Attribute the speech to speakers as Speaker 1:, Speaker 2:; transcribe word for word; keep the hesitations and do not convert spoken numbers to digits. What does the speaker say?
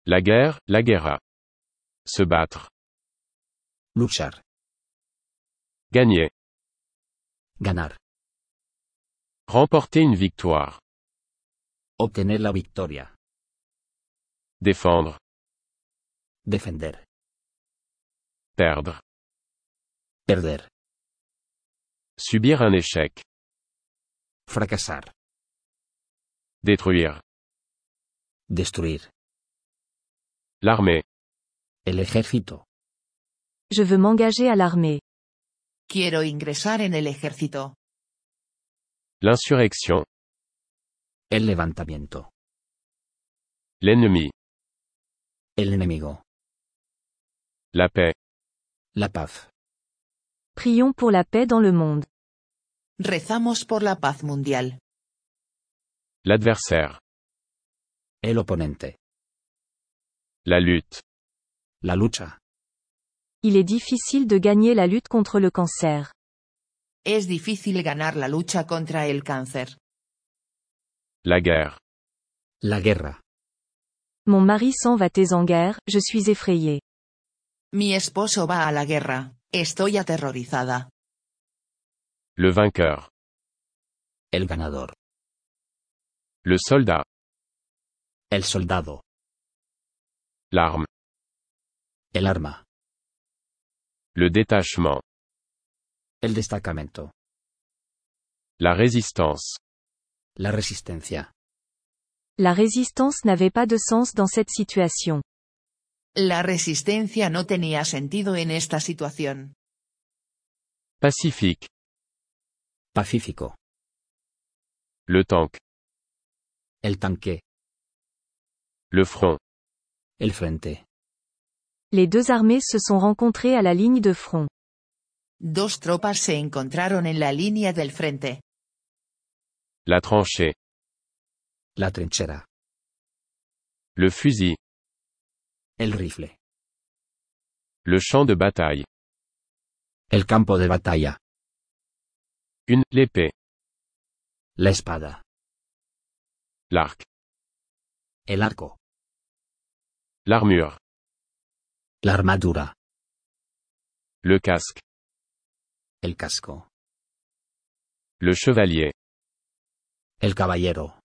Speaker 1: La guerre, la guerra. Se battre.
Speaker 2: Luchar.
Speaker 1: Gagner.
Speaker 2: Ganar.
Speaker 1: Remporter une victoire.
Speaker 2: Obtener la victoria.
Speaker 1: Défendre.
Speaker 2: Defender.
Speaker 1: Perdre.
Speaker 2: Perder.
Speaker 1: Subir un échec.
Speaker 2: Fracasar.
Speaker 1: Détruire.
Speaker 2: Destruir.
Speaker 1: L'armée.
Speaker 2: El ejército.
Speaker 3: Je veux m'engager à l'armée.
Speaker 4: Quiero ingresar en el ejército.
Speaker 1: L'insurrection.
Speaker 2: El levantamiento.
Speaker 1: L'ennemi.
Speaker 2: El enemigo.
Speaker 1: La paix.
Speaker 2: La paz.
Speaker 3: Prions pour la paix dans le monde.
Speaker 4: Rezamos por la paz mundial.
Speaker 1: L'adversaire.
Speaker 2: El oponente.
Speaker 1: La lutte.
Speaker 2: La lucha.
Speaker 3: Il est difficile de gagner la lutte contre le cancer.
Speaker 4: Es difícil ganar la lucha contra el cáncer.
Speaker 1: La guerre.
Speaker 2: La guerra.
Speaker 3: Mon mari s'en va-t-il en guerre, je suis effrayée.
Speaker 4: Mi esposo va a la guerra. Estoy aterrorizada.
Speaker 1: Le vainqueur.
Speaker 2: El ganador.
Speaker 1: Le soldat.
Speaker 2: El soldado.
Speaker 1: L'arme.
Speaker 2: El arma.
Speaker 1: Le détachement.
Speaker 2: El destacamento.
Speaker 1: La résistance.
Speaker 2: La resistencia.
Speaker 3: La résistance n'avait pas de sens dans cette situation.
Speaker 4: La resistencia no tenía sentido en esta situación.
Speaker 1: Pacifique.
Speaker 2: Pacífico.
Speaker 1: Le tank.
Speaker 2: El tanque.
Speaker 1: Le front.
Speaker 2: El frente.
Speaker 3: Les deux armées se sont rencontrées à la ligne de front.
Speaker 4: Dos tropas se encontraron en la línea del frente.
Speaker 1: La tranchée.
Speaker 2: La trinchera.
Speaker 1: Le fusil.
Speaker 2: El rifle.
Speaker 1: Le champ de bataille.
Speaker 2: El campo de batalla.
Speaker 1: Une, l'épée.
Speaker 2: La espada.
Speaker 1: L'arc.
Speaker 2: El arco.
Speaker 1: L'armure.
Speaker 2: La armadura.
Speaker 1: Le casque.
Speaker 2: El casco.
Speaker 1: Le chevalier.
Speaker 2: El caballero.